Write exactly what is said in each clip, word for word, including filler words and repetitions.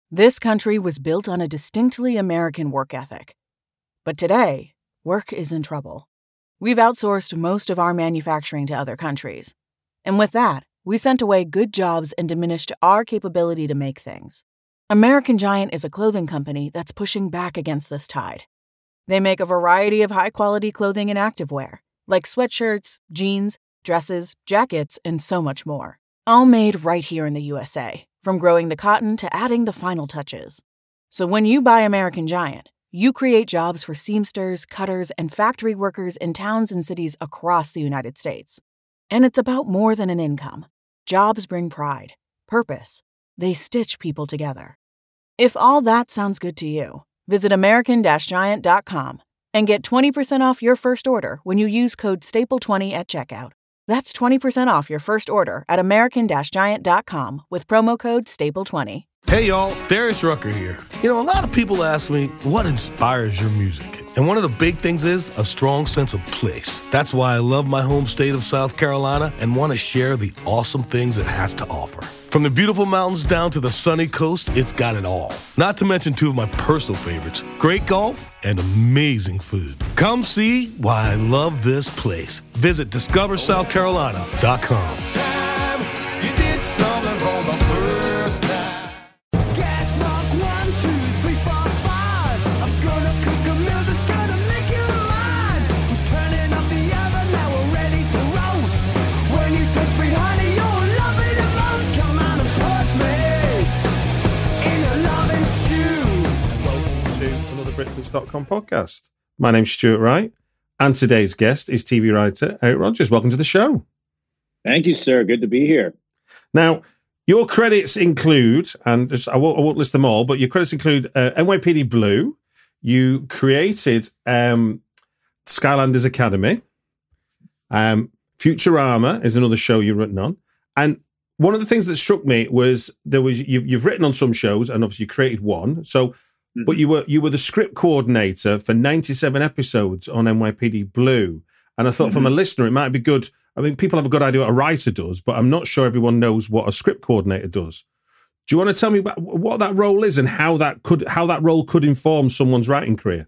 This country was built on a distinctly American work ethic. But today, work is in trouble. We've outsourced most of our manufacturing to other countries. And with that, we sent away good jobs and diminished our capability to make things. American Giant is a clothing company that's pushing back against this tide. They make a variety of high-quality clothing and activewear, like sweatshirts, jeans, dresses, jackets, and so much more. All made right here in the U S A, from growing the cotton to adding the final touches. So when you buy American Giant, you create jobs for seamsters, cutters, and factory workers in towns and cities across the United States. And it's about more than an income. Jobs bring pride, purpose. They stitch people together. If all that sounds good to you, visit American Giant dot com and get twenty percent off your first order when you use code staple twenty at checkout. That's twenty percent off your first order at American Giant dot com with promo code staple twenty. Hey y'all, Darius Rucker here. You know, a lot of people ask me, what inspires your music? And one of the big things is a strong sense of place. That's why I love my home state of South Carolina and want to share the awesome things it has to offer. From the beautiful mountains down to the sunny coast, it's got it all. Not to mention two of my personal favorites, great golf and amazing food. Come see why I love this place. Visit discover south carolina dot com. Britflix dot com podcast. My name's Stuart Wright, and today's guest is T V writer Eric Rogers. Welcome to the show. Thank you, sir. Good to be here. Now, your credits include, and just, I, won't, I won't list them all, but your credits include uh, N Y P D Blue. You created um, Skylanders Academy. Um, Futurama is another show you've written on. And one of the things that struck me was there was you've, you've written on some shows, and obviously you created one. So. But you were you were the script coordinator for ninety-seven episodes on N Y P D Blue. And I thought mm-hmm. from a listener, it might be good. I mean, people have a good idea what a writer does, but I'm not sure everyone knows what a script coordinator does. Do you want to tell me about what that role is and how that could how that role could inform someone's writing career?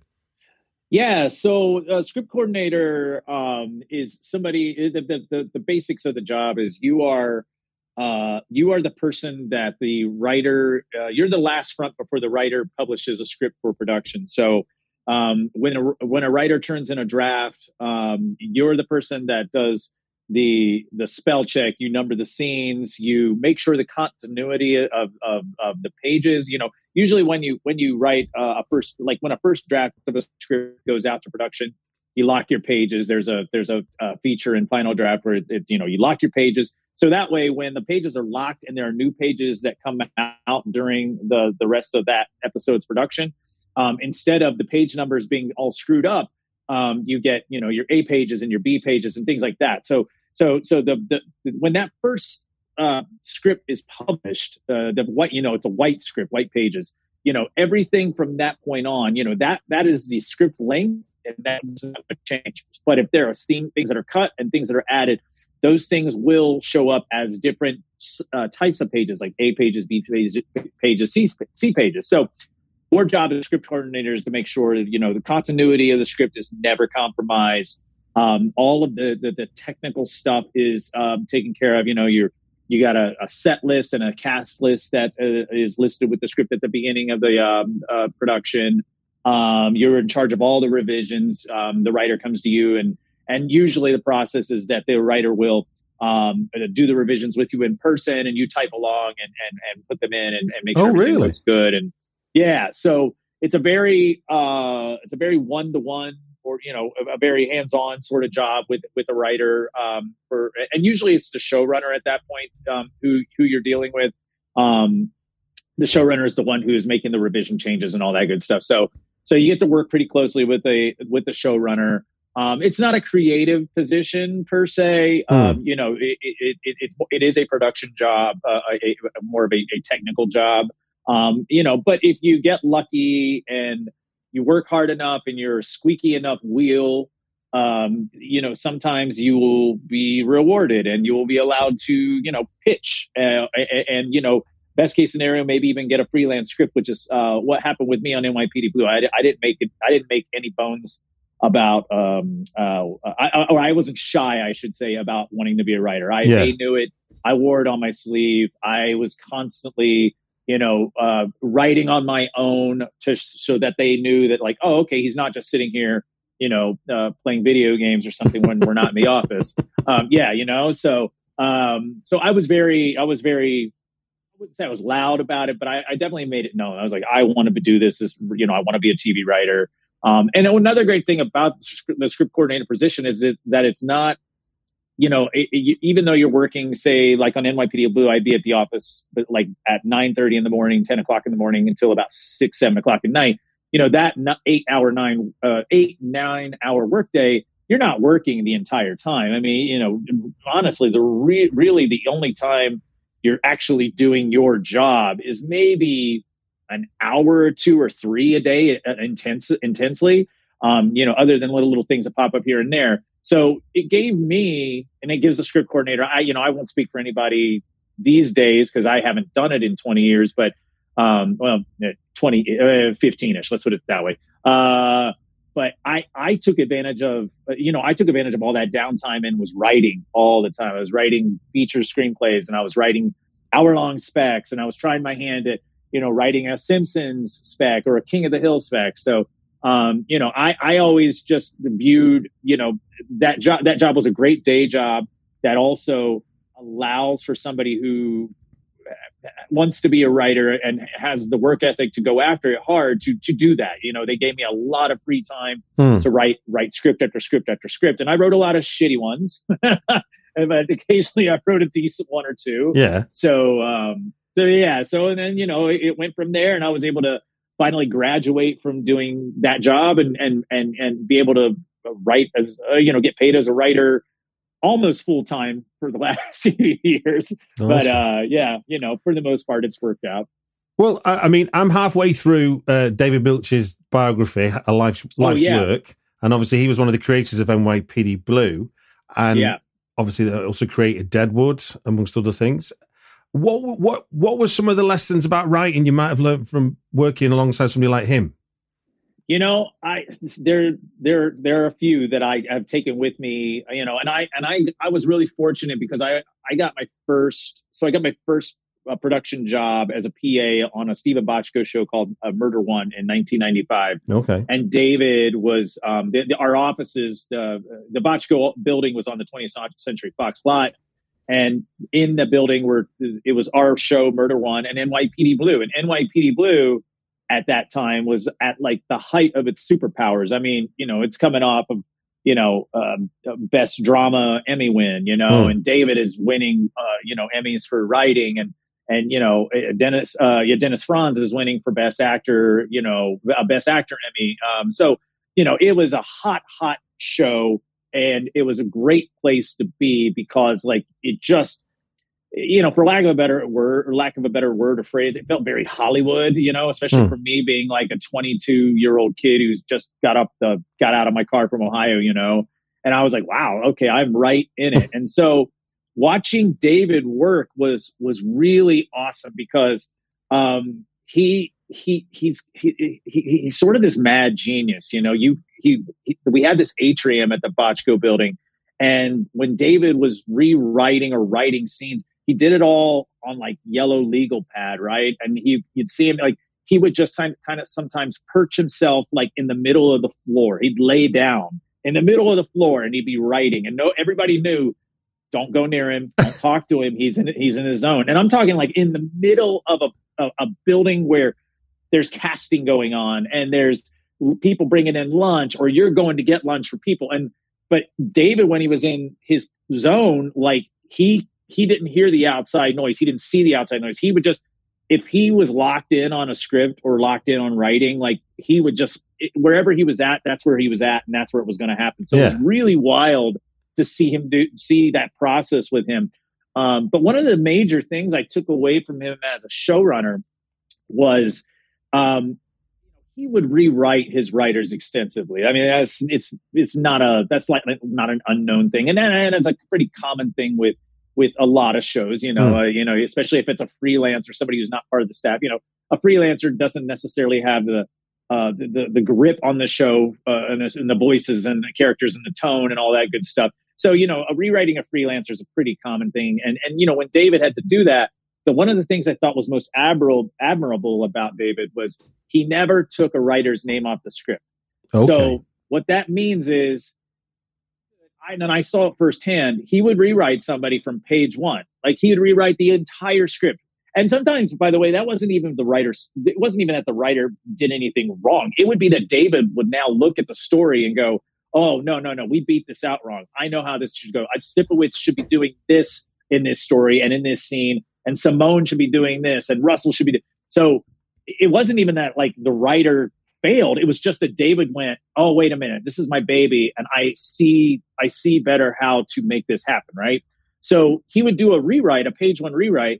Yeah, so a script coordinator um, is somebody, the, the, the, the basics of the job is you are Uh, you are the person that the writer, uh, you're the last front before the writer publishes a script for production. So um, when, a, when a writer turns in a draft, um, you're the person that does the the spell check, you number the scenes, you make sure the continuity of, of, of the pages. You know, usually when you when you write uh, a first, like when a first draft of a script goes out to production, you lock your pages. There's a there's a, a feature in Final Draft where it, it, you know you lock your pages. So that way, when the pages are locked and there are new pages that come out during the, the rest of that episode's production, um, instead of the page numbers being all screwed up, um, you get you know your A pages and your B pages and things like that. So so so the, the when that first uh, script is published, uh, the white you know it's a white script, white pages. You know everything from that point on, you know that that is the script length, and that doesn't change. But if there are things that are cut and things that are added, those things will show up as different uh, types of pages, like A pages, B pages, pages, C, C pages. So our job as script coordinator is to make sure that, you know, the continuity of the script is never compromised. Um, all of the, the, the technical stuff is um, taken care of. You know, you're, you got a, a set list and a cast list that uh, is listed with the script at the beginning of the um, uh, production. Um, you're in charge of all the revisions. Um, the writer comes to you and, And usually the process is that the writer will um, do the revisions with you in person, and you type along and and, and put them in and, and make sure oh, everything really? looks good. And yeah, so it's a very uh, it's a very one to one, or you know, a, a very hands on sort of job with with a writer. Um, for and usually it's the showrunner at that point um, who who you're dealing with. Um, the showrunner is the one who is making the revision changes and all that good stuff. So so you get to work pretty closely with a with the showrunner. Um, it's not a creative position per se. Hmm. Um, you know, it, it, it, it, it is a production job, uh, a, a, more of a, a technical job. Um, you know, but if you get lucky and you work hard enough and you're a squeaky enough wheel, um, you know, sometimes you will be rewarded and you will be allowed to, you know, pitch uh, and, and, you know, best case scenario, maybe even get a freelance script, which is uh, what happened with me on N Y P D Blue. I, I didn't make it. I didn't make any bones about, um, uh, I, or I wasn't shy, I should say, about wanting to be a writer. I yeah. They knew it. I wore it on my sleeve. I was constantly, you know, uh, writing on my own to so that they knew that, like, oh, okay, he's not just sitting here, you know, uh, playing video games or something when we're not in the office. Um, yeah, you know, so um, so I was very, I was very. I wouldn't say I was loud about it, but I, I definitely made it known. I was like, I want to do this. This, you know, I want to be a T V writer. Um, and another great thing about the script coordinator position is that it's not, you know, it, it, even though you're working, say, like on N Y P D Blue, I'd be at the office but like at nine thirty in the morning, ten o'clock in the morning until about six, seven o'clock at night. You know, that eight hour, nine, uh, eight, nine hour workday, you're not working the entire time. I mean, you know, honestly, the re- really the only time you're actually doing your job is maybe an hour or two or three a day, uh, intense, intensely, um, you know, other than little, little things that pop up here and there. So it gave me, and it gives the script coordinator, I, you know, I won't speak for anybody these days because I haven't done it in twenty years, but, um, well, twenty, uh, fifteen-ish, let's put it that way. Uh, but I, I took advantage of, you know, I took advantage of all that downtime and was writing all the time. I was writing feature screenplays and I was writing hour long specs and I was trying my hand at, you know, writing a Simpsons spec or a King of the Hill spec. So, um, you know, I, I always just viewed, you know, that job, that job was a great day job that also allows for somebody who wants to be a writer and has the work ethic to go after it hard to, to do that. You know, they gave me a lot of free time hmm. to write, write script after script after script. And I wrote a lot of shitty ones, but occasionally I wrote a decent one or two. Yeah. So, um, So, yeah. So, and then, you know, it, it went from there and I was able to finally graduate from doing that job and, and, and, and be able to write as, uh, you know, get paid as a writer almost full time for the last few years. Awesome. But, uh, yeah, you know, for the most part, it's worked out. Well, I, I mean, I'm halfway through uh, David Milch's biography, A Life's, Life's oh, yeah. Work. And obviously he was one of the creators of N Y P D Blue. And yeah. obviously they also created Deadwood, amongst other things. What what what were some of the lessons about writing you might have learned from working alongside somebody like him? You know, I there there there are a few that I have taken with me. You know, and I and I I was really fortunate because I I got my first so I got my first uh, production job as a P A on a Steven Bochco show called uh, Murder One in nineteen ninety-five. Okay, and David was um, the, the, our offices. The the Bochco building was on the twentieth Century Fox lot. And in the building where it was our show, Murder One, and N Y P D Blue. And N Y P D Blue at that time was at like the height of its superpowers. I mean, you know, it's coming off of, you know, um, best drama Emmy win, you know, mm. and David is winning, uh, you know, Emmys for writing. And, and you know, Dennis, uh, yeah, Dennis Franz is winning for best actor, you know, a best actor Emmy. Um, so, you know, it was a hot, hot show. And it was a great place to be because, like, it just, you know, for lack of a better word or lack of a better word or phrase, it felt very Hollywood, you know, especially mm. for me being like a twenty-two year old kid who's just got up the, got out of my car from Ohio, you know, and I was like, wow, okay, I'm right in it. And so watching David work was, was really awesome because, um, he, he, he's, he, he, he's sort of this mad genius, you know, you, he, he we had this atrium at the Bochco building. And when David was rewriting or writing scenes, he did it all on like yellow legal pad, right? And he, you'd see him like, he would just kind of sometimes perch himself like in the middle of the floor. He'd lay down in the middle of the floor and he'd be writing. And no, everybody knew, don't go near him, don't talk to him. He's in, he's in his zone. And I'm talking like in the middle of a, a, a building where there's casting going on and there's people bringing in lunch, or you're going to get lunch for people. And, but David, when he was in his zone, like he, he didn't hear the outside noise. He didn't see the outside noise. He would just, if he was locked in on a script or locked in on writing, like he would just, wherever he was at, that's where he was at. And that's where it was going to happen. So yeah. It was really wild to see him do, see that process with him. Um, but one of the major things I took away from him as a showrunner was, um, he would rewrite his writers extensively. I mean, that's, it's, it's not a, that's like not an unknown thing. And then and it's a pretty common thing with, with a lot of shows, you know, mm. uh, you know, especially if it's a freelance or somebody who's not part of the staff. You know, a freelancer doesn't necessarily have the uh, the, the the grip on the show uh, and, the, and the voices and the characters and the tone and all that good stuff. So, you know, a rewriting a freelancer is a pretty common thing. And and you know, when David had to do that, the one of the things I thought was most admirable admirable about David was he never took a writer's name off the script. Okay. So what that means is, I, and I saw it firsthand, he would rewrite somebody from page one. Like he would rewrite the entire script. And sometimes, by the way, that wasn't even the writer's, it wasn't even that the writer did anything wrong. It would be that David would now look at the story and go, oh, no, no, no, we beat this out wrong. I know how this should go. Sipowicz should be doing this in this story and in this scene. And Simone should be doing this. And Russell should be doing. So it wasn't even that like the writer failed. It was just that David went, oh, wait a minute, this is my baby. And I see, I see better how to make this happen. Right. So he would do a rewrite, a page one rewrite.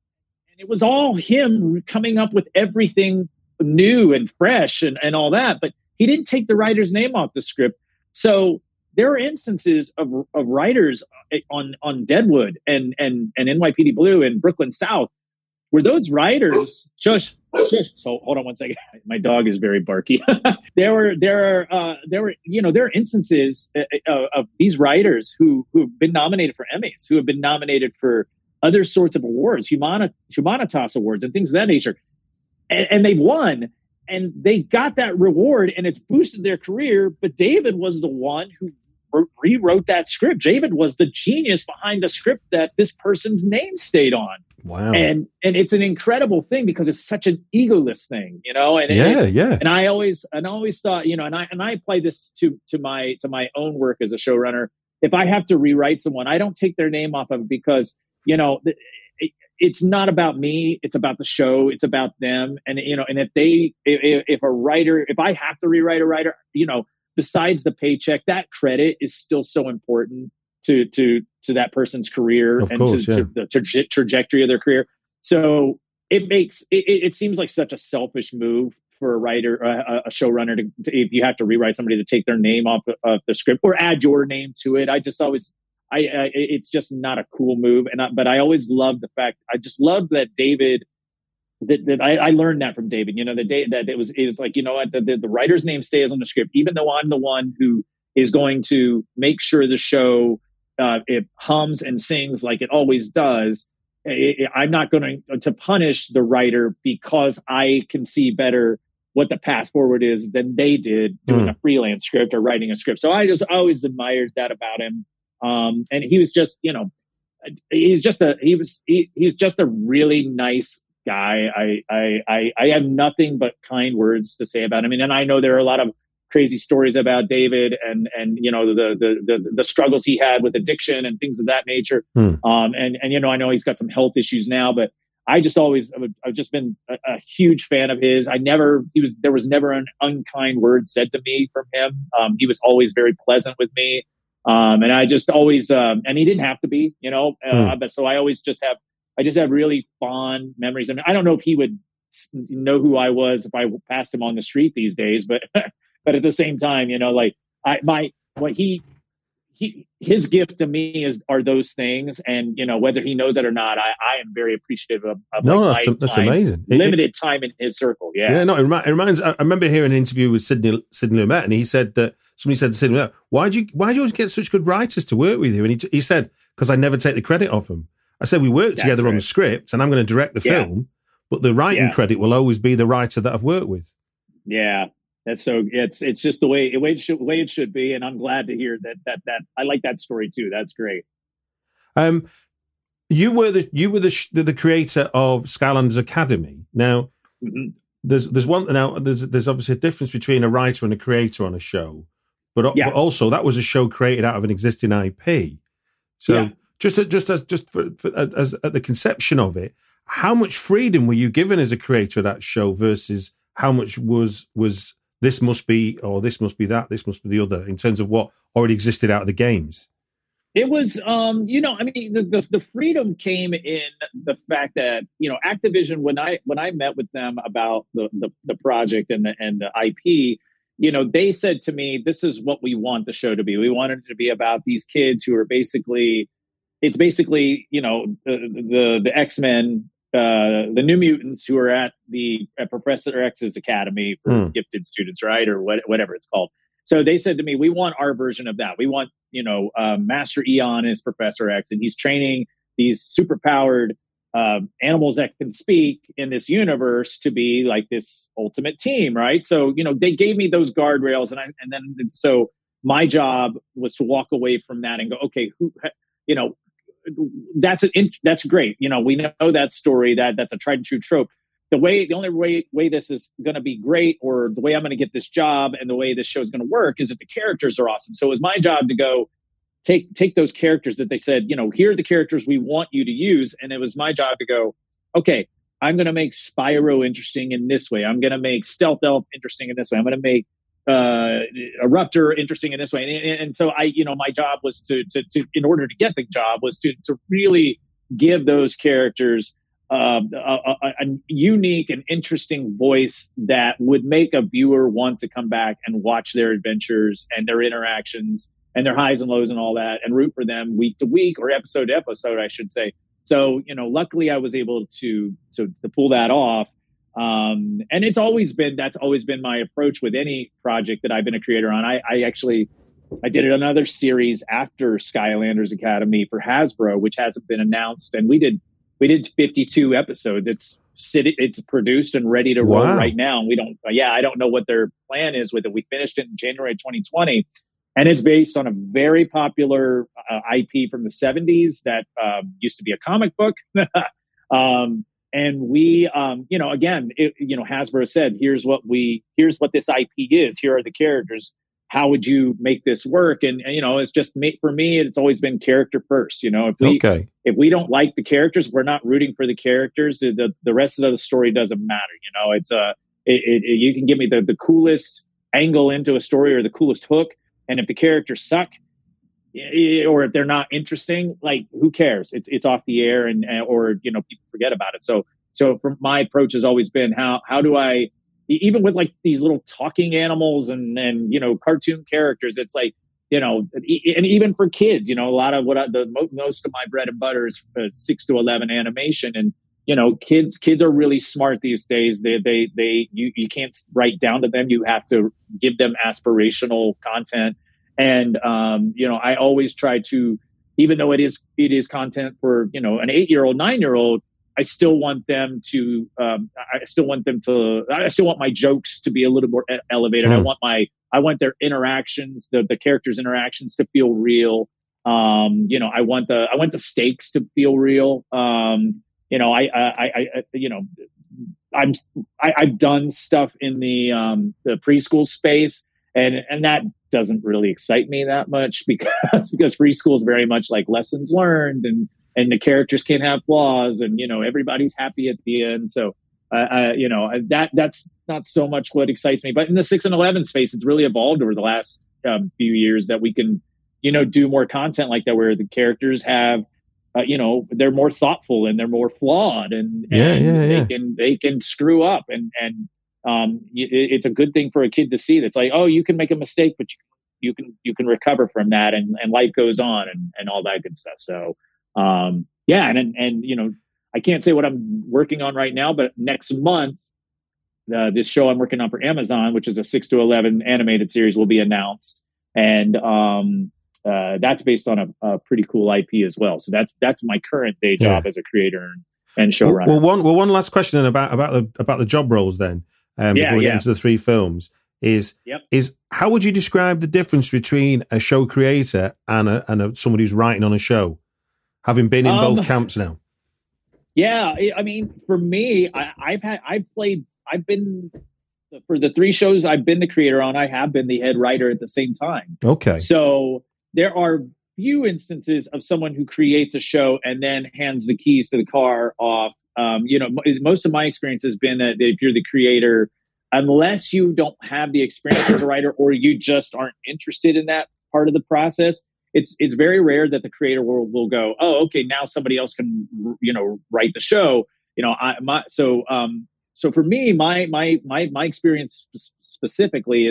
And it was all him coming up with everything new and fresh and, and all that. But he didn't take the writer's name off the script. So there are instances of, of writers on, on Deadwood and, and, and N Y P D Blue and Brooklyn South where those writers, shush, shush. So hold on one second. My dog is very barky. there were, there are, uh, there were, you know, there are instances of, of these writers who, who have been nominated for Emmys, who have been nominated for other sorts of awards, Humana, Humanitas awards and things of that nature. And, and they won and they got that reward and it's boosted their career. But David was the one who rewrote that script. David was the genius behind the script that this person's name stayed on. Wow. And and it's an incredible thing because it's such an egoless thing, you know? And yeah, it, yeah. And I always and I always thought, you know, and I and I apply this to to my to my own work as a showrunner. If I have to rewrite someone, I don't take their name off of it because, you know, it, it's not about me, it's about the show, it's about them. And you know, and if they if, if a writer, if I have to rewrite a writer, you know, besides the paycheck, that credit is still so important to to to that person's career of and course, to, yeah. to the tra- trajectory of their career. So it makes it, it seems like such a selfish move for a writer, a, a showrunner, to, to if you have to rewrite somebody to take their name off of the script or add your name to it. I just always, I, I it's just not a cool move. And I, but I always loved the fact. I just loved that David. That, that I, I learned that from David. You know, the day that it was it was like, you know what, the, the, the writer's name stays on the script, even though I'm the one who is going to make sure the show uh, it hums and sings like it always does. It, it, I'm not going to to punish the writer because I can see better what the path forward is than they did doing mm. a freelance script or writing a script. So I just always admired that about him. Um, and he was just, you know, he's just a he was he, he's just a really nice guy. I, I, I, I have nothing but kind words to say about him. I mean, and I know there are a lot of crazy stories about David and, and, you know, the, the, the, the struggles he had with addiction and things of that nature. Hmm. Um, and, and, you know, I know he's got some health issues now, but I just always, I've just been a, a huge fan of his. I never, he was, there was never an unkind word said to me from him. Um, he was always very pleasant with me. Um, and I just always, um, and he didn't have to be, you know, uh, hmm. but so I always just have, I just have really fond memories. I mean, I don't know if he would know who I was if I passed him on the street these days, but but at the same time, you know, like I my what he he his gift to me is are those things, and you know whether he knows that or not, I, I am very appreciative of, of no, like that's, my that's time, amazing. Limited it, time in his circle, yeah, yeah. No, it, remi- it reminds. I remember hearing an interview with Sidney Sidney Lumet, and he said that somebody said to Sidney Lumet, "Why do you why do you always get such good writers to work with you?" And he he said, "Because I never take the credit off them." I said, we work together right. on the script and I'm going to direct the yeah. film, but the writing yeah. credit will always be the writer that I've worked with. Yeah, that's so it's it's just the way, the way, it should, way it should be. And I'm glad to hear that, that, that I like that story too. That's great. Um, you were the, you were the, the creator of Skylanders Academy. Now mm-hmm. there's, there's one, now there's, there's obviously a difference between a writer and a creator on a show, but, yeah. but also that was a show created out of an existing I P. So, yeah. Just, just as, just for, for, as at the conception of it, how much freedom were you given as a creator of that show versus how much was was this must be or this must be that, this must be the other in terms of what already existed out of the games? It was, um, you know, I mean, the, the the freedom came in the fact that you know Activision when I when I met with them about the the, the project and the and the I P. You know, they said to me, "This is what we want the show to be. We want it to be about these kids who are basically." it's basically, you know, the the, the X-Men, uh, the New Mutants who are at the at Professor X's Academy for Mm. gifted students, right, or what, whatever it's called. So they said to me, we want our version of that. We want, you know, uh, Master Eon is Professor X, and he's training these superpowered uh, animals that can speak in this universe to be like this ultimate team, right? So, you know, they gave me those guardrails, and I, and then so my job was to walk away from that and go, okay, who, you know, that's an that's great. You know, we know that story, that that's a tried and true trope. The way, the only way way this is going to be great, or the way I'm going to get this job, and the way this show is going to work, is if the characters are awesome. So it was my job to go take take those characters that they said, you know, here are the characters we want you to use, and it was my job to go, okay, I'm going to make Spyro interesting in this way. I'm going to make Stealth Elf interesting in this way. I'm going to make uh, Eruptor interesting in this way. And, and so I, you know, my job was to to to in order to get the job was to to really give those characters Um, a, a, a unique and interesting voice that would make a viewer want to come back and watch their adventures and their interactions and their highs and lows and all that, and root for them week to week, or episode to episode, I should say. So, you know, luckily I was able to to, to pull that off. Um, and it's always been, that's always been my approach with any project that I've been a creator on. I, I actually, I did another series after Skylanders Academy for Hasbro, which hasn't been announced. And we did We did fifty-two episodes. It's it's produced and ready to roll Wow. right now. And we don't, yeah, I don't know what their plan is with it. We finished it in January twenty twenty, and it's based on a very popular uh, I P from the seventies that um, used to be a comic book. um, and we, um, you know, again, it, you know, Hasbro said, "Here's what we, here's what this I P is. Here are the characters. How would you make this work?" And, and you know, it's just me, for me, it's always been character first. You know, if we Okay. if we don't like the characters, we're not rooting for the characters. The the, the rest of the story doesn't matter. You know, it's a it, it, it, you can give me the the coolest angle into a story or the coolest hook, and if the characters suck, or if they're not interesting, like, who cares? It's it's off the air, and or you know, people forget about it. So so from my approach has always been, how how do I, even with like these little talking animals and, and, you know, cartoon characters, it's like, you know, and even for kids, you know, a lot of what I, the most of my bread and butter is uh, six to eleven animation. And, you know, kids, kids are really smart these days. They, they, they, you, you can't write down to them. You have to give them aspirational content. And, um, you know, I always try to, even though it is, it is content for, you know, an eight year old, nine year old, I still want them to, um, I still want them to, I still want my jokes to be a little more e- elevated. Mm. I want my, I want their interactions, the, the characters' interactions to feel real. Um, you know, I want the, I want the stakes to feel real. Um, you know, I, I, I, I you know, I'm, I, I've done stuff in the, um, the preschool space, and, and that doesn't really excite me that much, because, because preschool is very much like lessons learned, and, and the characters can't have flaws, and, you know, everybody's happy at the end. So, uh, uh, you know, that that's not so much what excites me. But in the six and eleven space, it's really evolved over the last um, few years that we can, you know, do more content like that, where the characters have, uh, you know, they're more thoughtful and they're more flawed, and, yeah, and yeah, they yeah. can they can screw up, and and um, it, it's a good thing for a kid to see. That's like, oh, you can make a mistake, but you, you can you can recover from that, and, and life goes on, and, and all that good stuff. So. Um, yeah. And, and, and, you know, I can't say what I'm working on right now, but next month, uh, this show I'm working on for Amazon, which is a six to eleven animated series, will be announced. And, um, uh, that's based on a, a pretty cool I P as well. So that's, that's my current day job yeah. as a creator and, and showrunner. Well, one, well, one last question then about, about the, about the job roles then, um, yeah, before we yeah. get into the three films. Is yep. is how would you describe the difference between a show creator and a, and a, somebody who's writing on a show? Having been in um, both camps now. Yeah. I mean, for me, I, I've had, I've played, I've been, for the three shows I've been the creator on, I have been the head writer at the same time. Okay. So there are few instances of someone who creates a show and then hands the keys to the car off. Um, you know, most of my experience has been that if you're the creator, unless you don't have the experience as a writer, or you just aren't interested in that part of the process, It's it's very rare that the creator will, will go, oh, okay, now somebody else can, you know, write the show. You know, I my so um so for me, my my my my experience sp- specifically is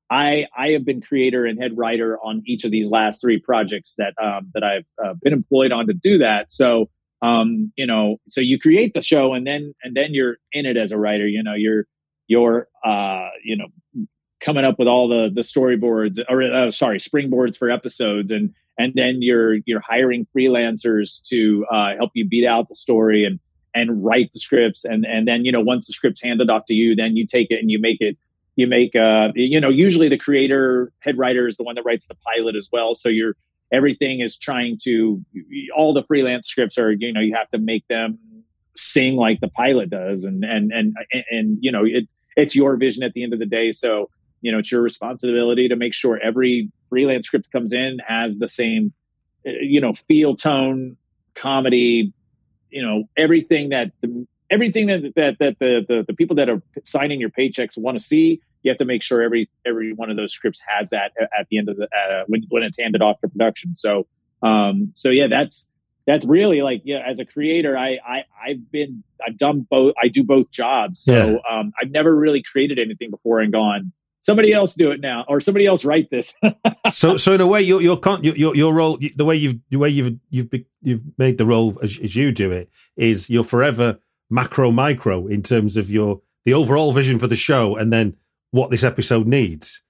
I I have been creator and head writer on each of these last three projects that um, that I've uh, been employed on to do that. So um, you know, so you create the show and then and then you're in it as a writer. You know, you're you're uh, you know coming up with all the the storyboards or uh, sorry springboards for episodes, and and then you're you're hiring freelancers to uh, help you beat out the story and and write the scripts, and and then you know once the script's handed off to you, then you take it and you make it. You make, uh, you know, usually the creator, head writer is the one that writes the pilot as well. So you're, everything is trying to, all the freelance scripts are, you know, you have to make them sing like the pilot does. And, and, and, and, and you know, it, it's your vision at the end of the day. So, you know, it's your responsibility to make sure every freelance script comes in has the same, you know, feel, tone, comedy, you know, everything that the, everything that, that, that the, the, the people that are signing your paychecks want to see. You have to make sure every every one of those scripts has that at the end of the uh, when when it's handed off to production. So um so yeah, that's that's really like yeah. As a creator, I I I've been I've done both. I do both jobs. So yeah. um I've never really created anything before and gone, somebody else do it now, or somebody else write this. so so in a way, your your your your role, the way you've the way you've you've you've made the role as, as you do it is you're forever macro micro in terms of your the overall vision for the show, and then what this episode needs.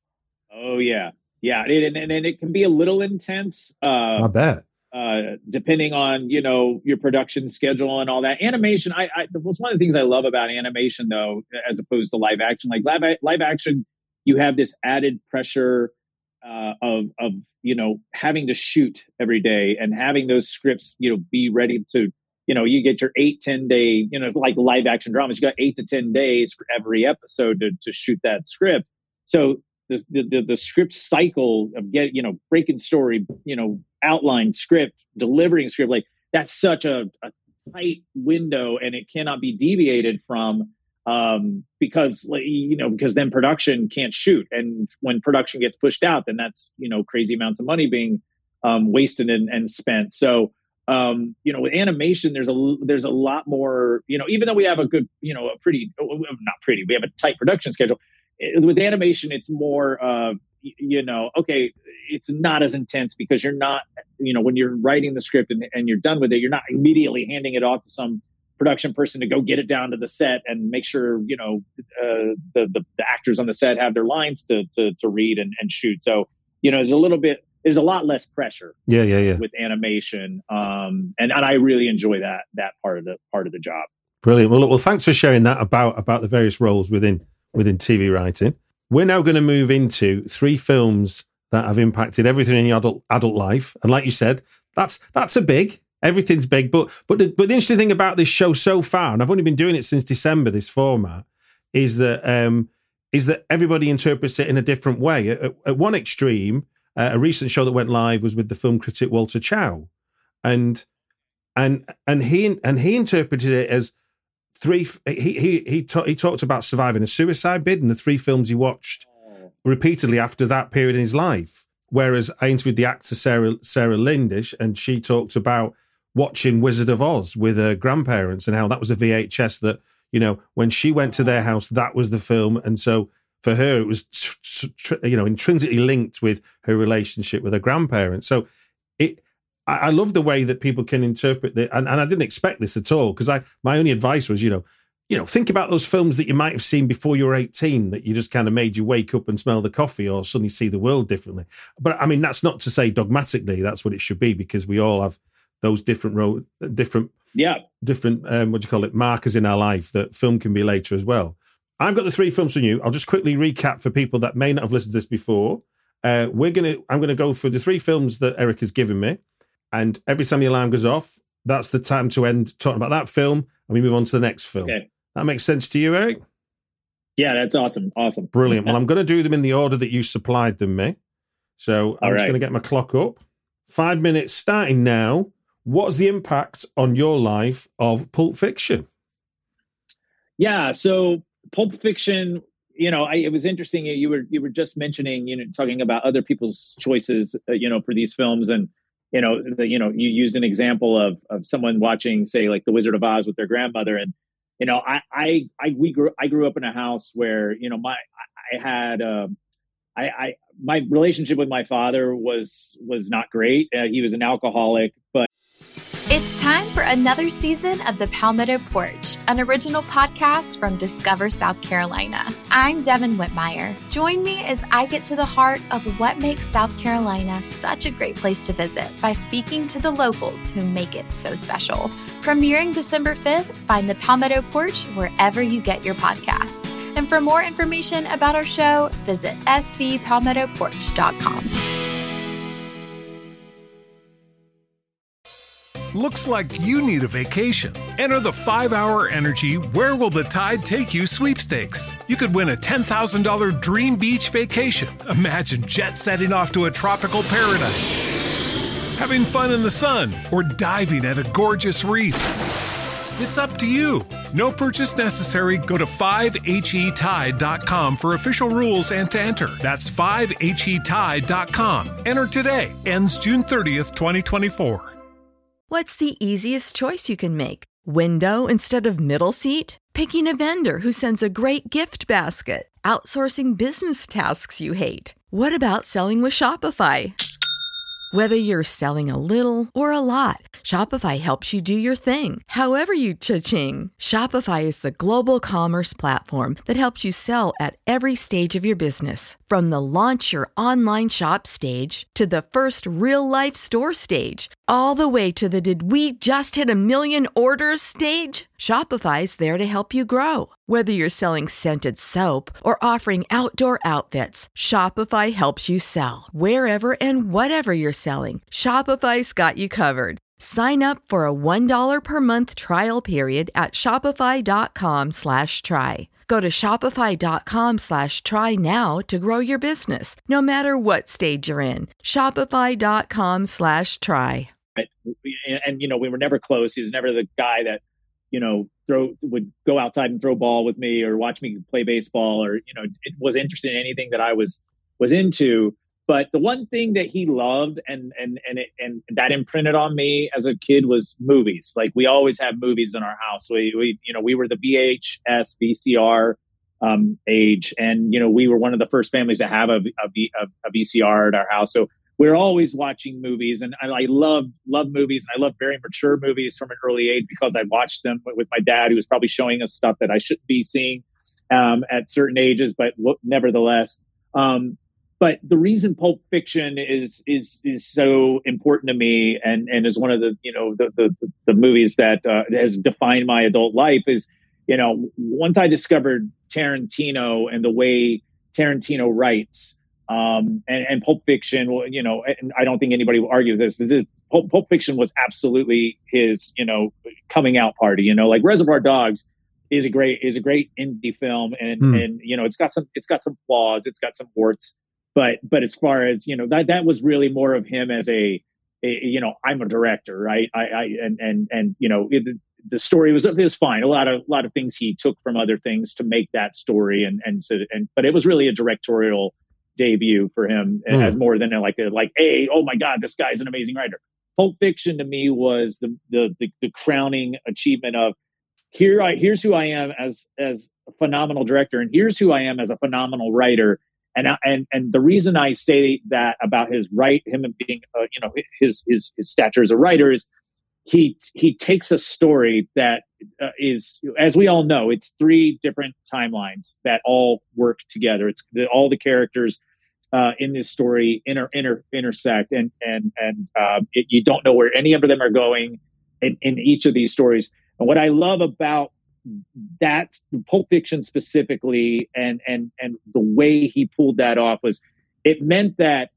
Oh yeah. Yeah. And, and, and it can be a little intense. Uh, I bet. Uh, depending on, you know, your production schedule and all that. Animation, I, I was one of the things I love about animation though, as opposed to live action. Like live, live action, you have this added pressure uh, of, of, you know, having to shoot every day and having those scripts, you know, be ready to, you know, you get your eight, ten day, you know, it's like live action dramas. You got eight to ten days for every episode to, to shoot that script. So the, the, the script cycle of get, you know, breaking story, you know, outline script, delivering script, like that's such a, a tight window and it cannot be deviated from um, because, like, you know, because then production can't shoot. And when production gets pushed out, then that's, you know, crazy amounts of money being um, wasted and, and spent. So, Um, you know, with animation, there's a there's a lot more. You know, even though we have a good, you know, a pretty not pretty, we have a tight production schedule. With animation, it's more, uh, you know, okay, it's not as intense because you're not, you know, when you're writing the script and, and you're done with it, you're not immediately handing it off to some production person to go get it down to the set and make sure, you know, uh, the, the the actors on the set have their lines to to, to read and, and shoot. So, you know, there's a little bit. There's a lot less pressure. Yeah, yeah, yeah. With animation, um, and and I really enjoy that that part of the part of the job. Brilliant. Well, look, well, thanks for sharing that about about the various roles within within T V writing. We're now going to move into three films that have impacted everything in your adult adult life, and like you said, that's that's a big. Everything's big, but but the, but the interesting thing about this show so far, and I've only been doing it since December, this format, is that um, is that everybody interprets it in a different way. At, at one extreme. Uh, a recent show that went live was with the film critic Walter Chow, and and and he and he interpreted it as three. He he he, ta- he talked about surviving a suicide bid and the three films he watched repeatedly after that period in his life. Whereas I interviewed the actor Sarah Sarah Lindish, and she talked about watching Wizard of Oz with her grandparents and how that was a V H S that, you know, when she went to their house, that was the film, and so. For her, it was, you know, intrinsically linked with her relationship with her grandparents. So it, I love the way that people can interpret it. And, and I didn't expect this at all because I, my only advice was, you know, you know, think about those films that you might have seen before you were eighteen that you just kind of made you wake up and smell the coffee or suddenly see the world differently. But I mean, that's not to say dogmatically that's what it should be, because we all have those different ro- different, yeah, different, um, what do you call it, markers in our life that film can be later as well. I've got the three films from you. I'll just quickly recap for people that may not have listened to this before. Uh, we're gonna, I'm going to go through the three films that Eric has given me, and every time the alarm goes off, that's the time to end talking about that film, and we move on to the next film. Okay. That makes sense to you, Eric? Yeah, that's awesome. Awesome. Brilliant. Well, I'm going to do them in the order that you supplied them me. So I'm All just right. going to get my clock up. Five minutes starting now. What's the impact on your life of Pulp Fiction? Yeah, so Pulp Fiction, you know, I, it was interesting. You were you were just mentioning, you know, talking about other people's choices, uh, you know, for these films, and you know, the, you know, you used an example of of someone watching, say, like The Wizard of Oz with their grandmother, and you know, I I, I we grew I grew up in a house where, you know, my I had um, I, I my relationship with my father was was not great. Uh, he was an alcoholic, but it's time for another season of the Palmetto Porch, an original podcast from Discover South Carolina. I'm Devin Whitmire. Join me as I get to the heart of what makes South Carolina such a great place to visit by speaking to the locals who make it so special. Premiering December fifth, find the Palmetto Porch wherever you get your podcasts. And for more information about our show, visit s c palmetto porch dot com. Looks like you need a vacation. Enter the five hour Energy Where Will the Tide Take You sweepstakes. You could win a ten thousand dollars dream beach vacation. Imagine jet setting off to a tropical paradise, having fun in the sun, or diving at a gorgeous reef. It's up to you. No purchase necessary. Go to five h e tide dot com for official rules and to enter. That's five h e tide dot com. Enter today. Ends June thirtieth, twenty twenty-four. What's the easiest choice you can make? Window instead of middle seat? Picking a vendor who sends a great gift basket? Outsourcing business tasks you hate? What about selling with Shopify? Whether you're selling a little or a lot, Shopify helps you do your thing, however you cha-ching. Shopify is the global commerce platform that helps you sell at every stage of your business. From the launch your online shop stage to the first real-life store stage, all the way to the did we just hit a million orders stage. Shopify's there to help you grow. Whether you're selling scented soap or offering outdoor outfits, Shopify helps you sell. Wherever and whatever you're selling, Shopify's got you covered. Sign up for a one dollar per month trial period at shopify.com slash try. Go to shopify.com slash try now to grow your business, no matter what stage you're in. Shopify.com slash try. And, you know, we were never close. He was never the guy that, you know, throw would go outside and throw ball with me or watch me play baseball or, you know, it was interested in anything that I was was into. But the one thing that he loved and and and it, and that imprinted on me as a kid was movies. Like we always had movies in our house. We we you know we were the V H S V C R um, age, and you know we were one of the first families to have a a, a, a V C R at our house. So we're always watching movies, and I, I love love movies, and I love very mature movies from an early age because I watched them with my dad, who was probably showing us stuff that I shouldn't be seeing um, at certain ages, but w- nevertheless. Um, But the reason Pulp Fiction is is is so important to me, and, and is one of the you know the the, the movies that uh, has defined my adult life is, you know, once I discovered Tarantino and the way Tarantino writes, um, and, and Pulp Fiction, you know, and I don't think anybody will argue this. This is, Pulp, Pulp Fiction was absolutely his you know coming out party. You know, like Reservoir Dogs is a great is a great indie film, and mm. and you know it's got some it's got some flaws, it's got some warts. But but as far as, you know, that that was really more of him as a, a you know, I'm a director, right? I, I and and and you know, it, the story was it was fine. A lot of a lot of things he took from other things to make that story, and and so and but it was really a directorial debut for him mm. as more than a, like a, like hey, oh my God, this guy's an amazing writer. Pulp Fiction to me was the the the, the crowning achievement of here I here's who I am as as a phenomenal director, and here's who I am as a phenomenal writer. And and and the reason I say that about his right, him being, uh, you know, his his his stature as a writer is he he takes a story that uh, is, as we all know, it's three different timelines that all work together. It's the, all the characters uh, in this story inter, inter intersect, and and and uh, it, you don't know where any of them are going in, in each of these stories. And what I love about that Pulp Fiction specifically, and and and the way he pulled that off was, it meant that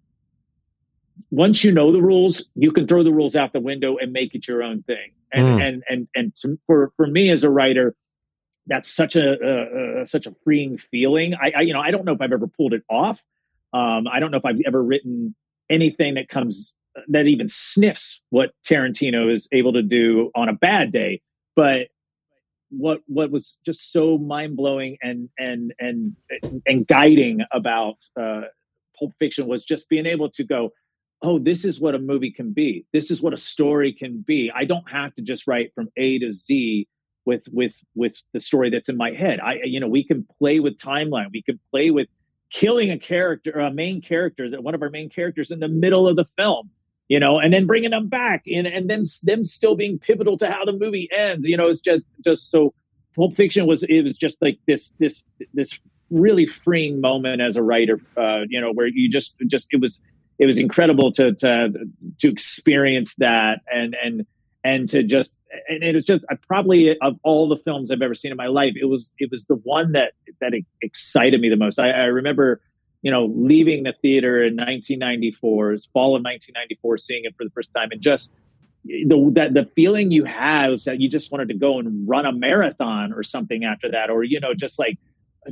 once you know the rules, you can throw the rules out the window and make it your own thing. And mm. and and and to, for for me as a writer, that's such a uh, uh, such a freeing feeling. I, I you know I don't know if I've ever pulled it off. Um, I don't know if I've ever written anything that comes that even sniffs what Tarantino is able to do on a bad day, but what what was just so mind-blowing and and and and guiding about uh Pulp Fiction was just being able to go, oh, this is what a movie can be, this is what a story can be. I don't have to just write from A to Z with with with the story that's in my head. I you know we can play with timeline, we can play with killing a character, a main character, that one of our main characters in the middle of the film, you know, and then bringing them back, and and then them still being pivotal to how the movie ends. You know, it's just just so. Pulp Fiction was it was just like this this this really freeing moment as a writer, uh, you know, where you just just it was it was incredible to to to experience that and and and to just and it was just I probably of all the films I've ever seen in my life, it was it was the one that that excited me the most. I, I remember, you know, leaving the theater in nineteen ninety-four, it was fall of nineteen ninety-four, seeing it for the first time, and just the that the feeling you had was that you just wanted to go and run a marathon or something after that, or you know, just like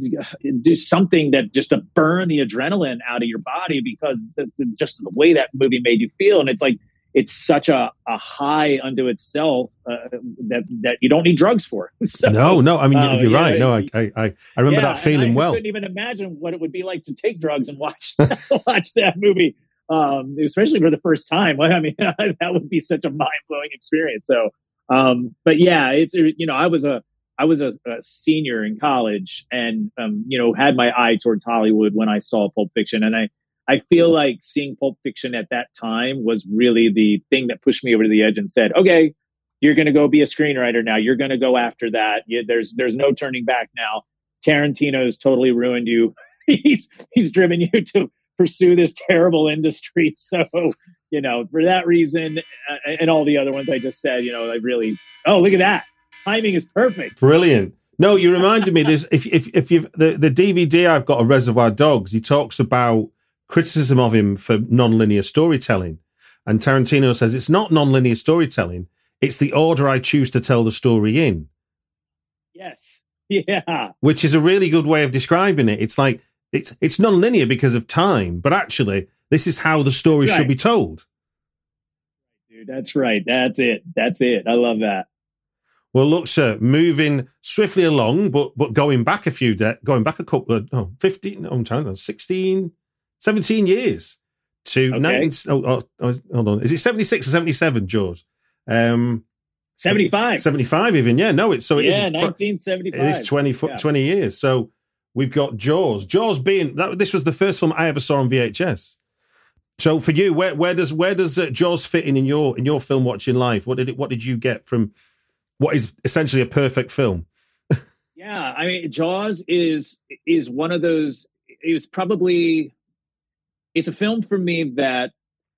do something that just to burn the adrenaline out of your body, because the, the, just the way that movie made you feel. And it's like it's such a, a high unto itself uh, that that you don't need drugs for. So, no, no, I mean uh, you're yeah, right. No, I I I remember yeah, that feeling I well. I couldn't even imagine what it would be like to take drugs and watch watch that movie. Um, especially for the first time. I mean, that would be such a mind blowing experience. So, um, but yeah, it's, you know, I was a, I was a, a senior in college and, um, you know, had my eye towards Hollywood when I saw Pulp Fiction. And I, I feel like seeing Pulp Fiction at that time was really the thing that pushed me over the edge and said, okay, you're going to go be a screenwriter now. You're going to go after that. You, there's, there's no turning back now. Tarantino's totally ruined you. he's, he's driven you to pursue this terrible industry. So, you know, for that reason uh, and all the other ones I just said, you know, I really, oh, look at that. Timing is perfect. Brilliant. No, you reminded me this. If, if, if you've the, the D V D I've got of Reservoir Dogs, he talks about criticism of him for non-linear storytelling. And Tarantino says it's not non-linear storytelling. It's the order I choose to tell the story in. Yes. Yeah. Which is a really good way of describing it. It's like, It's it's non-linear because of time, but actually, this is how the story right. should be told. Dude, that's right. That's it. That's it. I love that. Well, look, sir, moving swiftly along, but but going back a few, de- going back a couple of, oh, fifteen, oh, I'm trying to know, sixteen, seventeen years to okay. nineteen, oh, oh, hold on. Is it seventy-six or seventy-seven, George? Um, seventy-five. seventy-five even, yeah. No, it's so it yeah, is. nineteen seventy-five. It is twenty, yeah. twenty years. So we've got Jaws. Jaws being that this was the first film I ever saw on V H S. So for you, where where does where does uh, Jaws fit in in your in your film watching life? What did it what did you get from what is essentially a perfect film? Yeah, I mean, Jaws is is one of those. It was probably it's a film for me that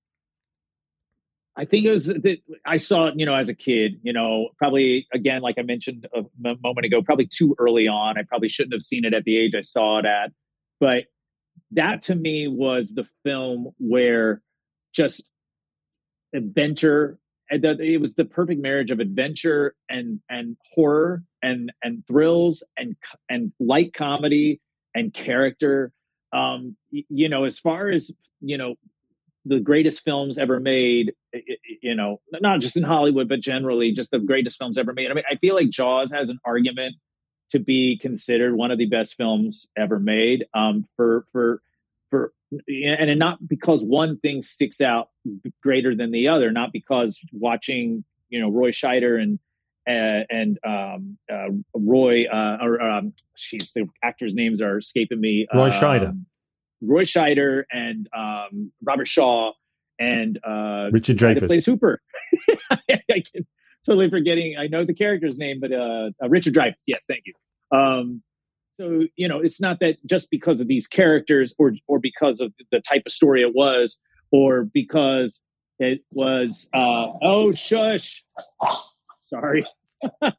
I think it was that I saw it, you know, as a kid, you know, probably again, like I mentioned a moment ago, probably too early on. I probably shouldn't have seen it at the age I saw it at. But that to me was the film where just adventure, it was the perfect marriage of adventure and, and horror and, and thrills and, and light comedy and character. Um, you know, as far as, you know, the greatest films ever made, you know, not just in Hollywood, but generally just the greatest films ever made. I mean, I feel like Jaws has an argument to be considered one of the best films ever made, um, for, for, for, and not because one thing sticks out greater than the other, not because watching, you know, Roy Scheider and, uh, and, um, uh, Roy, uh, or, um, geez, the actors' names are escaping me. Roy um, Scheider. Roy Scheider and um, Robert Shaw and uh, Richard Dreyfuss plays Hooper. I can totally forgetting. I know the character's name, but uh, uh, Richard Dreyfuss. Yes, thank you. Um, so you know, it's not that just because of these characters, or or because of the type of story it was, or because it was. Uh, oh, shush! Sorry, I,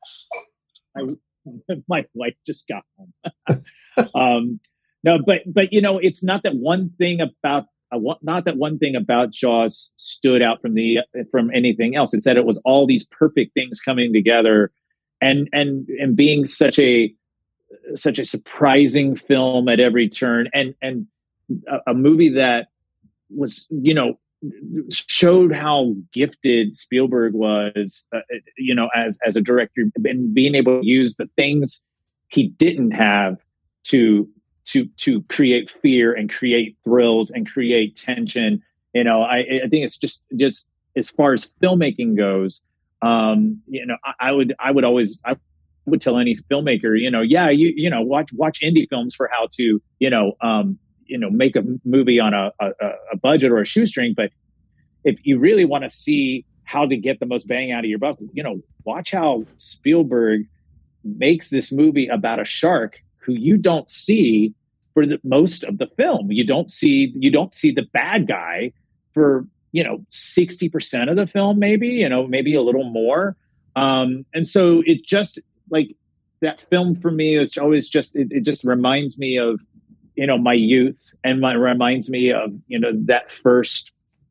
my wife just got home. um, No, but but you know, it's not that one thing about uh, not that one thing about Jaws stood out from the from anything else. It's that it was all these perfect things coming together, and and and being such a such a surprising film at every turn, and and a, a movie that was, you know, showed how gifted Spielberg was, uh, you know, as as a director, and being able to use the things he didn't have to. to to create fear and create thrills and create tension. You know, I, I think it's just just as far as filmmaking goes, um, you know, I, I would I would always I would tell any filmmaker, you know, yeah, you you know, watch watch indie films for how to, you know, um, you know, make a movie on a, a, a budget or a shoestring. But if you really want to see how to get the most bang out of your buck, you know, watch how Spielberg makes this movie about a shark who you don't see for the most of the film. You don't see you don't see the bad guy for, you know, sixty percent of the film, maybe, you know, maybe a little more. Um, and so it just like that film for me is always just it, it just reminds me of, you know, my youth, and my reminds me of, you know, that first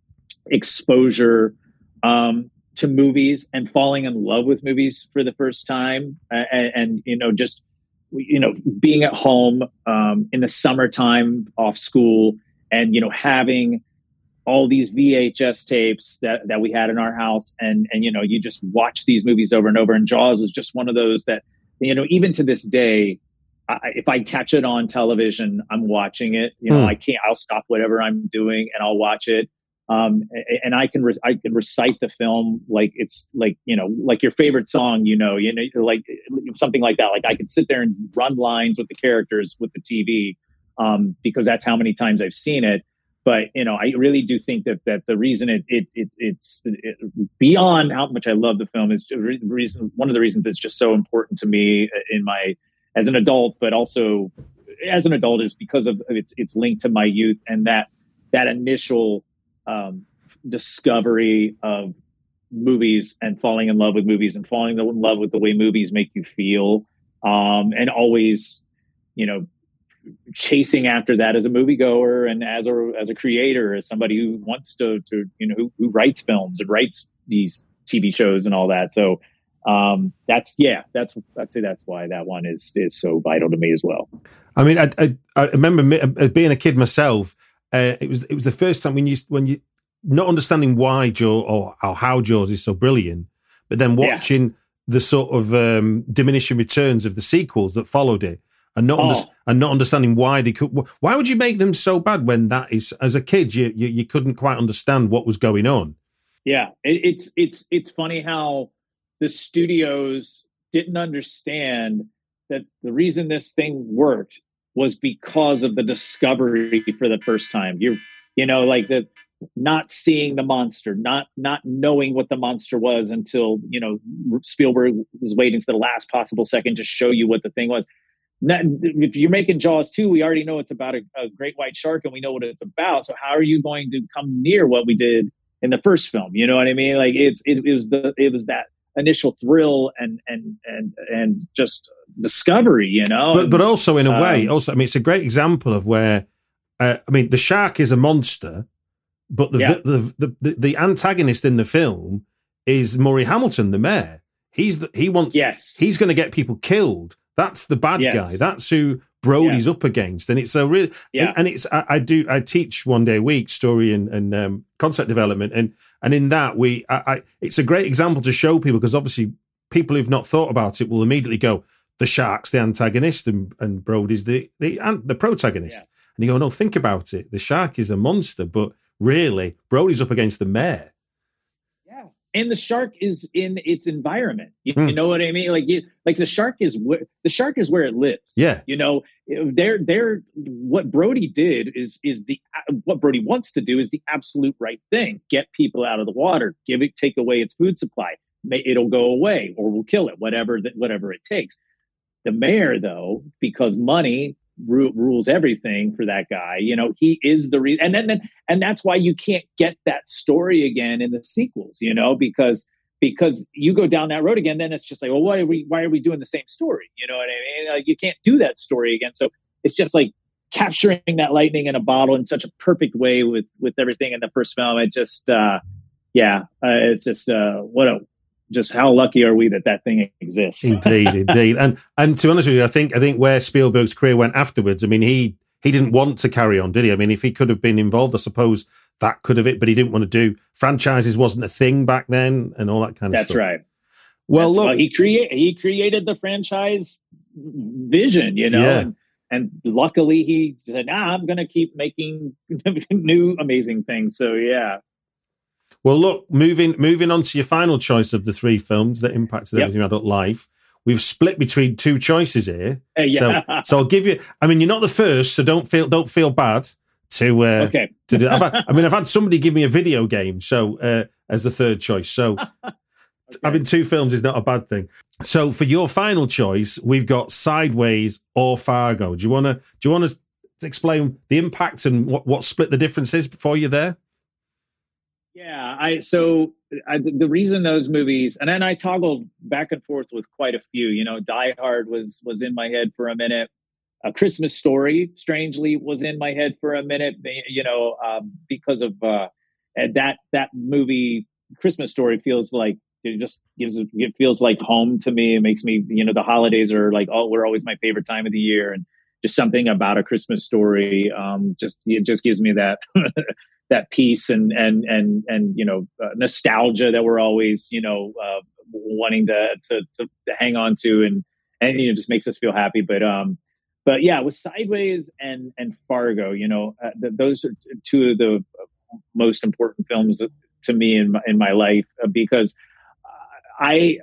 exposure um, to movies and falling in love with movies for the first time. And, and you know, just, you know, being at home um, in the summertime off school and, you know, having all these V H S tapes that, that we had in our house. And, and, you know, you just watch these movies over and over. And Jaws was just one of those that, you know, even to this day, I, if I catch it on television, I'm watching it. You know, mm. I can't. I'll stop whatever I'm doing and I'll watch it. Um, and I can re- I can recite the film like it's like, you know, like your favorite song. You know, you know, like something like that. Like I could sit there and run lines with the characters with the T V um, because that's how many times I've seen it. But you know, I really do think that that the reason it it, it it's it, beyond how much I love the film is the reason. One of the reasons it's just so important to me in my as an adult, but also as an adult is because of it's it's linked to my youth and that that initial um, discovery of movies and falling in love with movies and falling in love with the way movies make you feel, um, and always, you know, chasing after that as a moviegoer and as a as a creator, as somebody who wants to to you know who, who writes films and writes these T V shows and all that. So. Um, that's yeah, that's I'd say that's why that one is is so vital to me as well. I mean, I I, I remember me, being a kid myself. Uh, it was it was the first time when you when you not understanding why Jaws or, or how Jaws is so brilliant, but then watching yeah. the sort of um, diminishing returns of the sequels that followed it, and not oh. under, and not understanding why they could. Why would you make them so bad when that is as a kid you you, you couldn't quite understand what was going on? Yeah, it, it's it's it's funny how the studios didn't understand that the reason this thing worked was because of the discovery for the first time. You're, you know, like the not seeing the monster, not not knowing what the monster was until, you know, Spielberg was waiting to the last possible second to show you what the thing was. Not, if you're making Jaws two, we already know it's about a, a great white shark and we know what it's about. So how are you going to come near what we did in the first film? You know what I mean? Like it's it, it was the it was that initial thrill and and and and just discovery, you know. But but also in a way, um, also I mean, it's a great example of where uh, I mean, the shark is a monster, but the, yeah. the, the the the antagonist in the film is Murray Hamilton, the mayor. He's the, he wants yes. he's going to get people killed. That's the bad yes. guy. That's who Brody's yeah. up against, and it's a real yeah. and, and it's I, I do I teach one day a week story and, and um, concept development, and and in that we I, I it's a great example to show people, because obviously people who've not thought about it will immediately go, the shark's the antagonist and and Brody's the the the protagonist, yeah. and you go, no, think about it. The shark is a monster, but really Brody's up against the mayor. Yeah, and the shark is in its environment. You, mm. you know what I mean? Like, you, like the shark is where the shark is where it lives. Yeah, you know, they're they're what Brody did is is the what Brody wants to do is the absolute right thing. Get people out of the water. Give it, take away its food supply. It'll go away, or we'll kill it. Whatever that whatever it takes. The mayor, though, because money ru- rules everything for that guy, you know, he is the reason. And then, then, and that's why you can't get that story again in the sequels, you know, because, because you go down that road again, then it's just like, well, why are we, why are we doing the same story? You know what I mean? Like, you can't do that story again. So it's just like capturing that lightning in a bottle in such a perfect way with, with everything in the first film. It just, uh, yeah, uh, it's just, uh, what a, just how lucky are we that that thing exists? Indeed, indeed. And and to be honest with you, I think I think where Spielberg's career went afterwards, I mean, he he didn't want to carry on, did he? I mean, if he could have been involved, I suppose that could have it, but he didn't want to do franchises. Wasn't a thing back then, and all that kind of That's stuff. That's right. Well, That's, look, well, he created he created the franchise vision, you know, yeah. and and luckily he said, "Nah, I'm going to keep making new amazing things." So yeah. Well, look, moving moving on to your final choice of the three films that impacted yep. everything about life, we've split between two choices here. Uh, yeah. So, so I'll give you. I mean, you're not the first, so don't feel don't feel bad to uh, okay. to do. I've had, I mean, I've had somebody give me a video game, so uh, as the third choice. So okay. having two films is not a bad thing. So for your final choice, we've got Sideways or Fargo. Do you want to? Do you want to explain the impact and what what split the difference is before you're there? Yeah, I so I, the reason those movies, and then I toggled back and forth with quite a few. You know, Die Hard was was in my head for a minute. A Christmas Story, strangely, was in my head for a minute. You know, um, because of uh, that that movie, Christmas Story feels like it just gives it feels like home to me. It makes me, you know, the holidays are like, oh, we're always my favorite time of the year, and just something about A Christmas Story, um, just it just gives me that. that peace and, and, and, and, you know, uh, nostalgia that we're always, you know, uh, wanting to, to, to, to hang on to and, and, you know, just makes us feel happy. But, um, but yeah, with Sideways and, and Fargo, you know, uh, th- those are two of the most important films to me in my, in my life, uh, because I,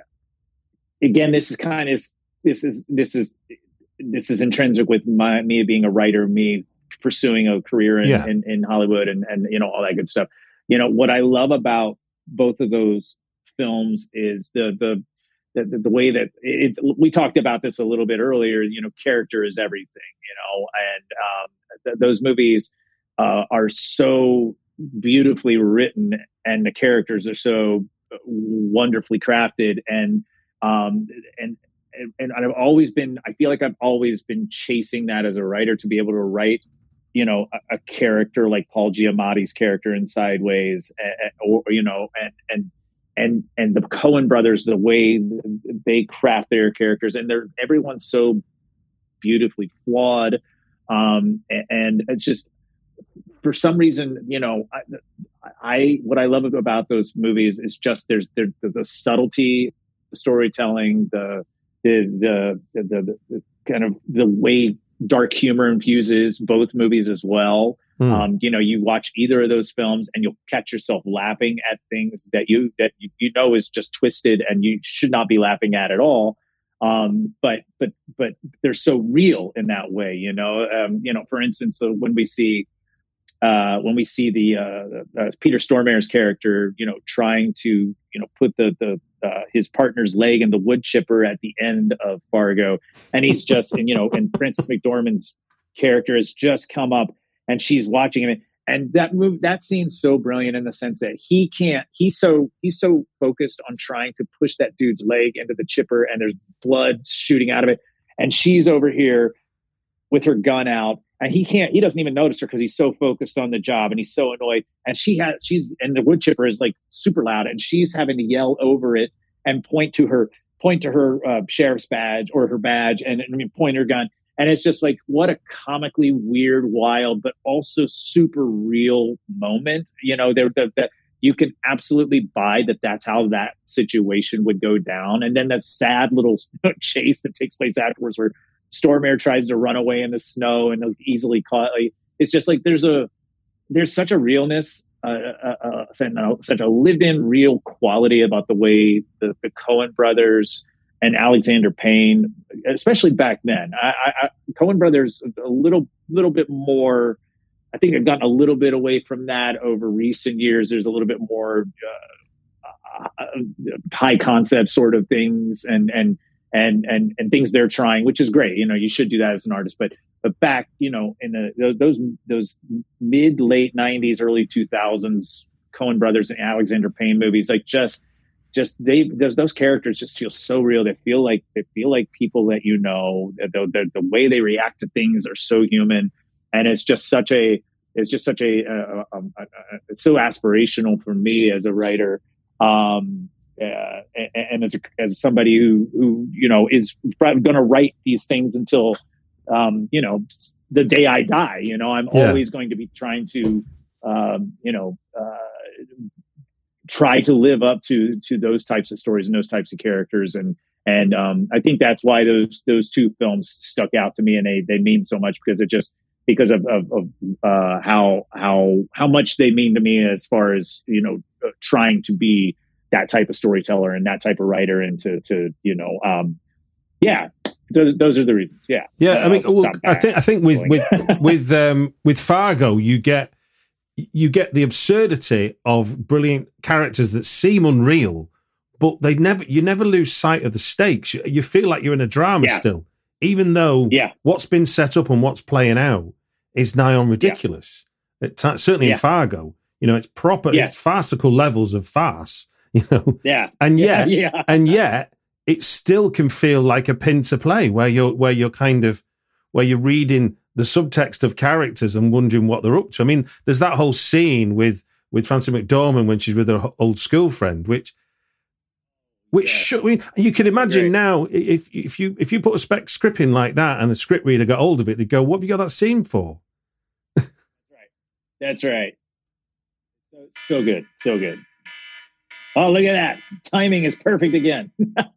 again, this is kind of, this is, this is, this is intrinsic with my, me being a writer, me pursuing a career in, yeah. in, in Hollywood and, and, you know, all that good stuff. You know, what I love about both of those films is the, the, the, the way that it's, we talked about this a little bit earlier, you know, character is everything, you know, and um, th- those movies uh, are so beautifully written and the characters are so wonderfully crafted. And, um, and, and I've always been, I feel like I've always been chasing that as a writer, to be able to write, you know, a, a character like Paul Giamatti's character in Sideways, and, or, you know, and, and, and, and the Coen brothers, the way they craft their characters, and they're, everyone's so beautifully flawed. Um, and, and it's just, for some reason, you know, I, I, what I love about those movies is just, there's the, the subtlety, the storytelling, the, the, the, the, the kind of the way dark humor infuses both movies as well. Mm. Um, you know, you watch either of those films and you'll catch yourself laughing at things that you, that you, you know, is just twisted and you should not be laughing at at all. Um, but, but, but they're so real in that way, you know, um, you know, for instance, so when we see, uh, when we see the, uh, uh, Peter Stormare's character, you know, trying to, you know, put the, the, uh, his partner's leg in the wood chipper at the end of Fargo. And he's just, and, you know, and Frances McDormand's character has just come up and she's watching him. And that move, that scene's so brilliant in the sense that he can't, he's so, he's so focused on trying to push that dude's leg into the chipper and there's blood shooting out of it. And she's over here with her gun out. And he can't, he doesn't even notice her because he's so focused on the job and he's so annoyed. And she has, she's, and the wood chipper is like super loud and she's having to yell over it and point to her, point to her uh, sheriff's badge or her badge and, and I mean, point her gun. And it's just like, what a comically weird, wild, but also super real moment. You know, there, that you can absolutely buy that that's how that situation would go down. And then that sad little chase that takes place afterwards where Stormare tries to run away in the snow and is easily caught. Like, it's just like there's a there's such a realness, uh, uh, uh, such a lived-in real quality about the way the, the Coen brothers and Alexander Payne, especially back then. I, I, Coen brothers a little little bit more. I think I've gotten a little bit away from that over recent years. There's a little bit more uh, uh, high concept sort of things and and. and, and, and things they're trying, which is great. You know, you should do that as an artist, but, but back, you know, in the, those, those mid late nineties, early two thousands, Coen brothers and Alexander Payne movies, like just, just they, those, those characters just feel so real. They feel like, they feel like people that, you know, the, the, the way they react to things are so human. And it's just such a, it's just such a, uh, um, uh, uh, it's so aspirational for me as a writer. Um, Uh, and, and as a, as somebody who, who, you know, is going to write these things until, um, you know, the day I die, you know, I'm yeah. always going to be trying to, um, you know, uh, try to live up to, to those types of stories and those types of characters. And, and um, I think that's why those, those two films stuck out to me and they, they mean so much because it just, because of, of, of uh, how, how, how much they mean to me as far as, you know, uh, trying to be that type of storyteller and that type of writer and to, to, you know, um, yeah, those, those are the reasons. Yeah, yeah. Uh, I mean, well, stop I think I think with with with um, with Fargo, you get you get the absurdity of brilliant characters that seem unreal, but they never you never lose sight of the stakes. You, you feel like you're in a drama Yeah. still, even though Yeah. what's been set up and what's playing out is nigh on ridiculous. At ti- certainly Yeah. in Fargo, you know, it's proper, Yeah. it's farcical levels of farce. You know, Yeah, and yet, yeah. and yet, it still can feel like a pin to play, where you're where you're kind of where you're reading the subtext of characters and wondering what they're up to. I mean, there's that whole scene with with Frances McDormand when she's with her old school friend, which which Yes. should, I mean, you can imagine Great. now if if you if you put a spec script in like that and a script reader got hold of it, they'd go, "What have you got that scene for?" That's right. So, so good, so good. Oh, look at that! Timing is perfect again.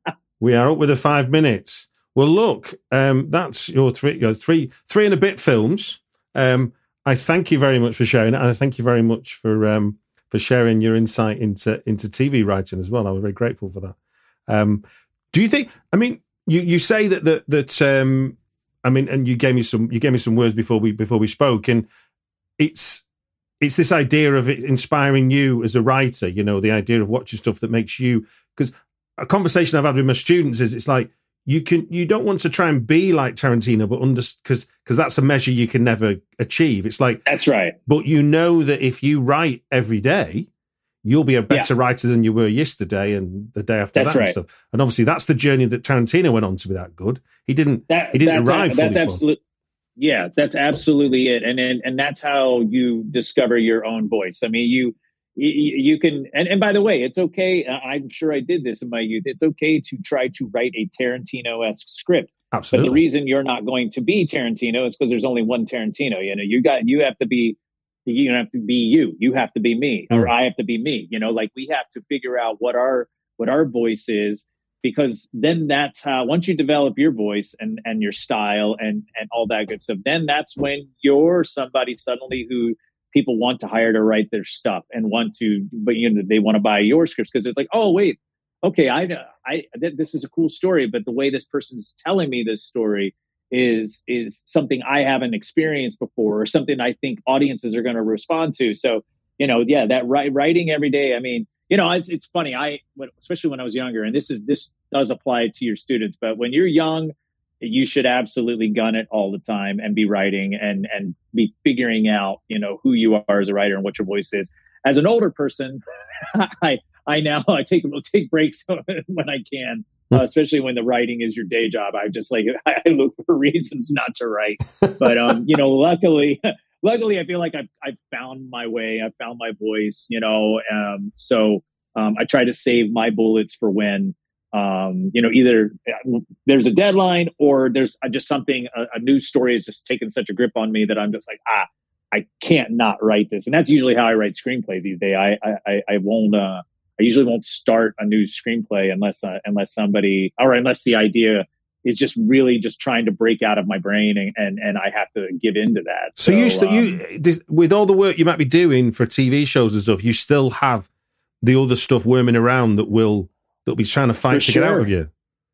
We are up with the five minutes. Well, look, um, that's your three, your three, three and a bit films. Um, I thank you very much for sharing it, and I thank you very much for um, for sharing your insight into into T V writing as well. I was very grateful for that. Um, do you think? I mean, you, you say that that that um, I mean, and you gave me some you gave me some words before we before we spoke, and it's it's this idea of it inspiring you as a writer. You know, the idea of watching stuff that makes you, because a conversation I've had with my students is it's like you can you don't want to try and be like Tarantino, but under because because that's a measure you can never achieve. It's like That's right. but you know that if you write every day, you'll be a better Yeah. writer than you were yesterday and the day after That's that right. and stuff. And obviously, that's the journey that Tarantino went on to be that good. He didn't. That, he didn't that's arrive. a- that's fully formed. absolute. Yeah, that's absolutely it, and and and that's how you discover your own voice. I mean, you you, you can, and, and by the way, it's okay. I'm sure I did this in my youth. It's okay to try to write a Tarantino-esque script. Absolutely. But the reason you're not going to be Tarantino is because there's only one Tarantino. You know, you got you have to be you have to be you. You have to be me, or Mm. I have to be me. You know, like we have to figure out what our what our voice is, because then that's how once you develop your voice and and your style and and all that good stuff, then that's when you're somebody suddenly who people want to hire to write their stuff and want to, but you know, they want to buy your scripts because it's like, oh wait. Okay, I, I, th- this is a cool story, but the way this person's telling me this story is is something I haven't experienced before, or something I think audiences are going to respond to. So, you know, yeah, that ri- writing every day. I mean, you know, it's it's funny. I, when, especially when I was younger, and this is this does apply to your students. But when you're young, you should absolutely gun it all the time and be writing and and be figuring out, you know, who you are as a writer and what your voice is. As an older person, I. I now I take take breaks when I can, uh, especially when the writing is your day job. I just like I look for reasons not to write. But um, you know, luckily, luckily, I feel like I've I've found my way. I've found my voice. You know, um, so um, I try to save my bullets for when um, you know either there's a deadline or there's just something a, a new story has just taken such a grip on me that I'm just like ah I can't not write this. And that's usually how I write screenplays these days. I I I won't. Uh, I usually won't start a new screenplay unless uh, unless somebody or unless the idea is just really just trying to break out of my brain and and, and I have to give into that. So, So, you still um, you this, with all the work you might be doing for T V shows and stuff, you still have the other stuff worming around that will that'll be trying to fight For to get out sure. of you.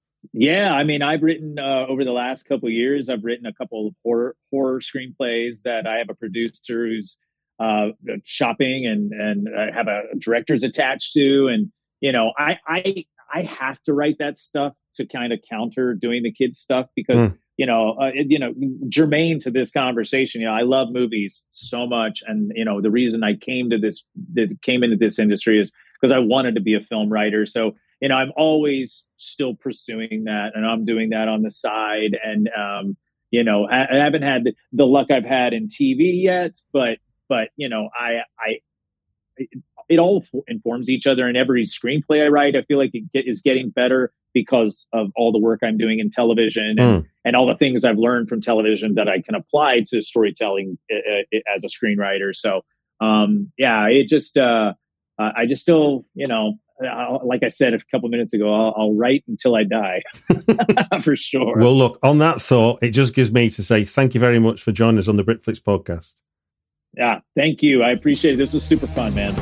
Yeah, I mean, I've written uh, over the last couple of years. I've written a couple of horror horror screenplays that I have a producer who's uh, shopping and and I have a director's attached to, and you know, I I I have to write that stuff to kind of counter doing the kids stuff because Mm. you know uh, it, you know germane to this conversation. You know, I love movies so much, and you know the reason I came to this that came into this industry is because I wanted to be a film writer. So you know, I'm always still pursuing that, and I'm doing that on the side. And um, you know, I, I haven't had the, the luck I've had in T V yet, but but you know, I I it, it all f- informs each other. And every screenplay I write, I feel like it get, is getting better because of all the work I'm doing in television and, Mm. and all the things I've learned from television that I can apply to storytelling uh, uh, as a screenwriter. So um, yeah, it just uh, uh, I just still you know. I'll, like I said a couple minutes ago, I'll, I'll write until I die, for sure. Well, look, on that thought, it just gives me to say thank you very much for joining us on the Britflix podcast. Yeah, thank you. I appreciate it. This was super fun, man.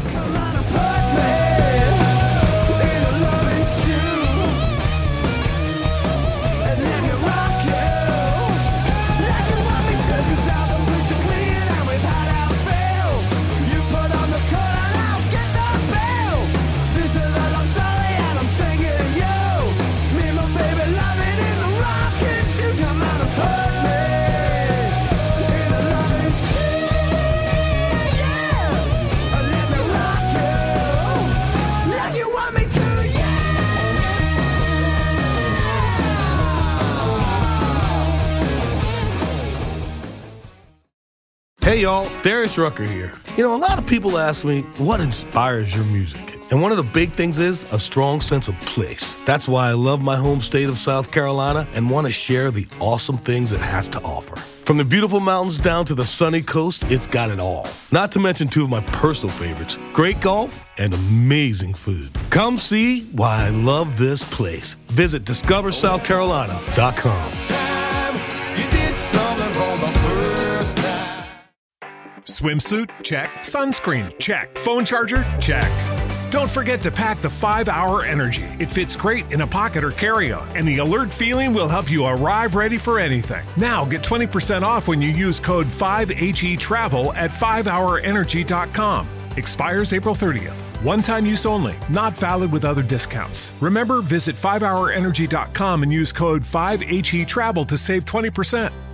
And Hey y'all, Darius Rucker here. You know, a lot of people ask me, what inspires your music? And one of the big things is a strong sense of place. That's why I love my home state of South Carolina and want to share the awesome things it has to offer. From the beautiful mountains down to the sunny coast, it's got it all. Not to mention two of my personal favorites, great golf and amazing food. Come see why I love this place. Visit discover south carolina dot com. Swimsuit? Check. Sunscreen? Check. Phone charger? Check. Don't forget to pack the five hour Energy. It fits great in a pocket or carry-on, and the alert feeling will help you arrive ready for anything. Now get twenty percent off when you use code five H E travel at five hour energy dot com. Expires April thirtieth. One-time use only. Not valid with other discounts. Remember, visit five hour energy dot com and use code five H E travel to save twenty percent.